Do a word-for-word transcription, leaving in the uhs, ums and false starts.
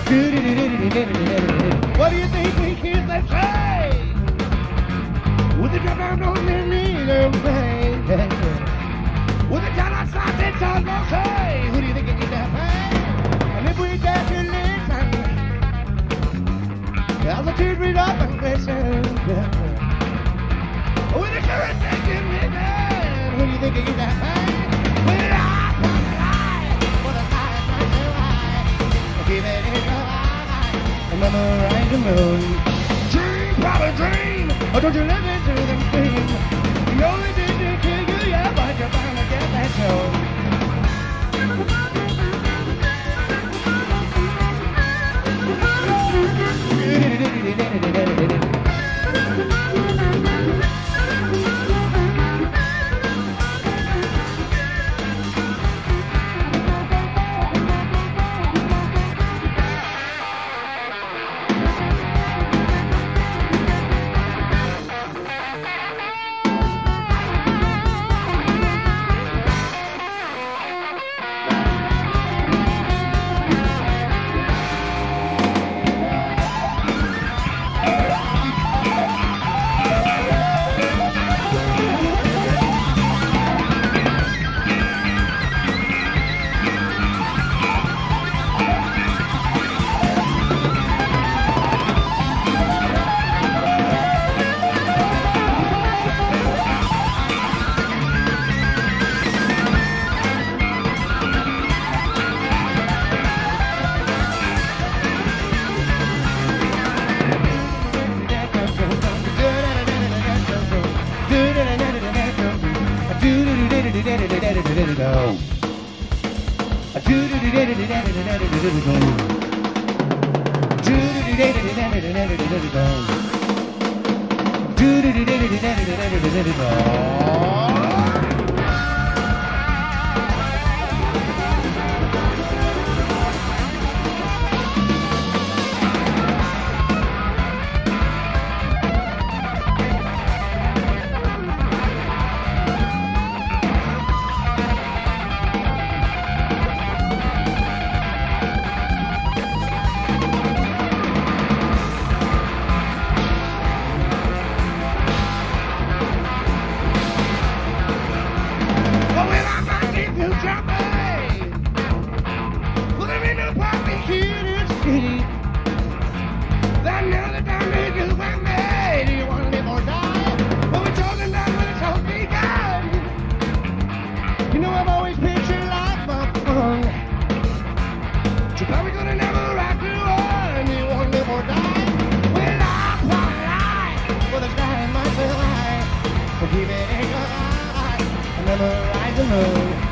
What do you think we kids that say? With the drop down on their knees and play. With the down outside their tongue go say. Who do you think can get that pain? And if we dash your legs and I'll tears read up and listen. With the current taking me down. Who do you think can get that pain? With the eyes on the light. For the light night so high. Give it a try. Memorize the moon. Dream, probably dream. Or don't you listen to them scream? You only did to kill you, yeah, but you're bound to get that show. Keep it in your eye, memorize the moon.